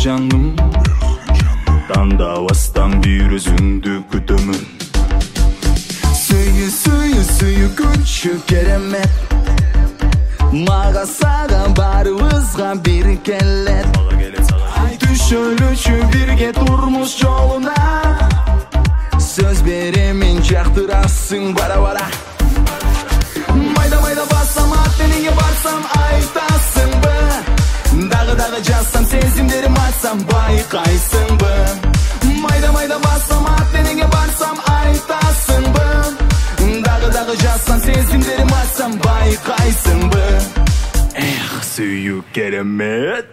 жаным. Тандабастан бир өзүңдү күтөмүн. Сүйүү күчү керемет. Мага сага барыбызга бир келет. Түшөлүчү бирге турмуш жолуна. Сөз беремин жактырасың бара-бара. Майда бассам аттенеге барсам айтасыңбы? Дагы жазсам сезимдерим айтсам байкайсыңбы? Майда бассам аттенеге барсам айтасыңбы? Дагы жазсам сезимдерим айтсам байкайсыңбы? Эх, сүйүү керемет.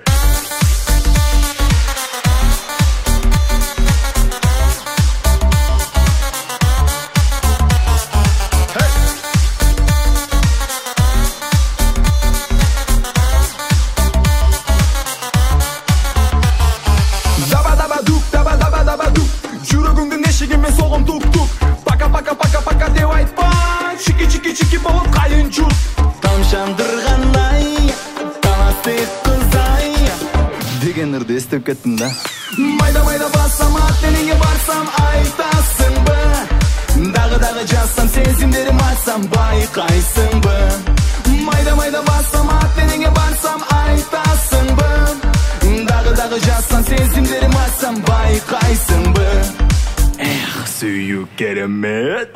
Жүрөгүңдүн эшигиме согум тук-тук. Пака деп айтпа. Чики болуп кайын жут. Тамшандыргандай таластык кызай деген ырды эстеп кеттим да. Майда бассам аттенеге барсам айтасыңбы? Дагы жазсам сезимдерим айтсам байкайсыңбы? Майда бассам аттенеге барсам айтасыңбы? Дагы жазсам сезимдерим айтсам байкайсыңбы? Эх, сүйүү керемет.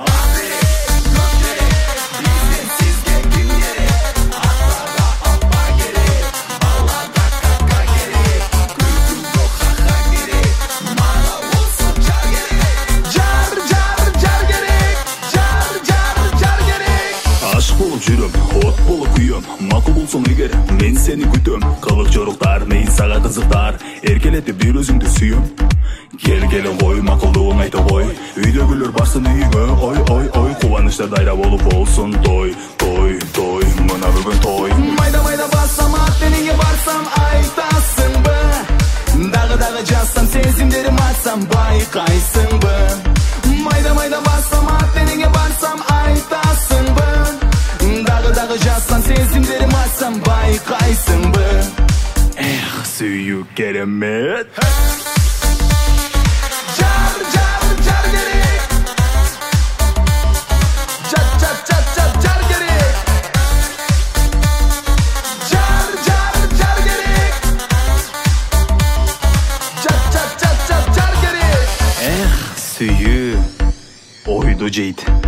Жүрөм, от болуп күйөм, макул болсоң эгер мен сени күтөм. Кылык жоруктар, мен сага кызыктар, эркелетип бир өзүңдү сүйөм. Келгеле кой, макулдугуң айта кой, үйдөгүлөр барсын үйүңө, ой, кубанычтар дайра болуп болсун той, мына бүгүн той. Майда бассам аттенеге барсам айтасыңбы? Дагы жазсам сезимдерим айтсам байкайсыңбы? Майда бассам аттенеге барсам айтасыңбы? Дагы жазсам сезимдерим айтсам байкайсыңбы? Эх, сүйүү керемет. Жар керек. Жар керек. Жар керек. Жар керек. Эх, сүйүү ойду жейт.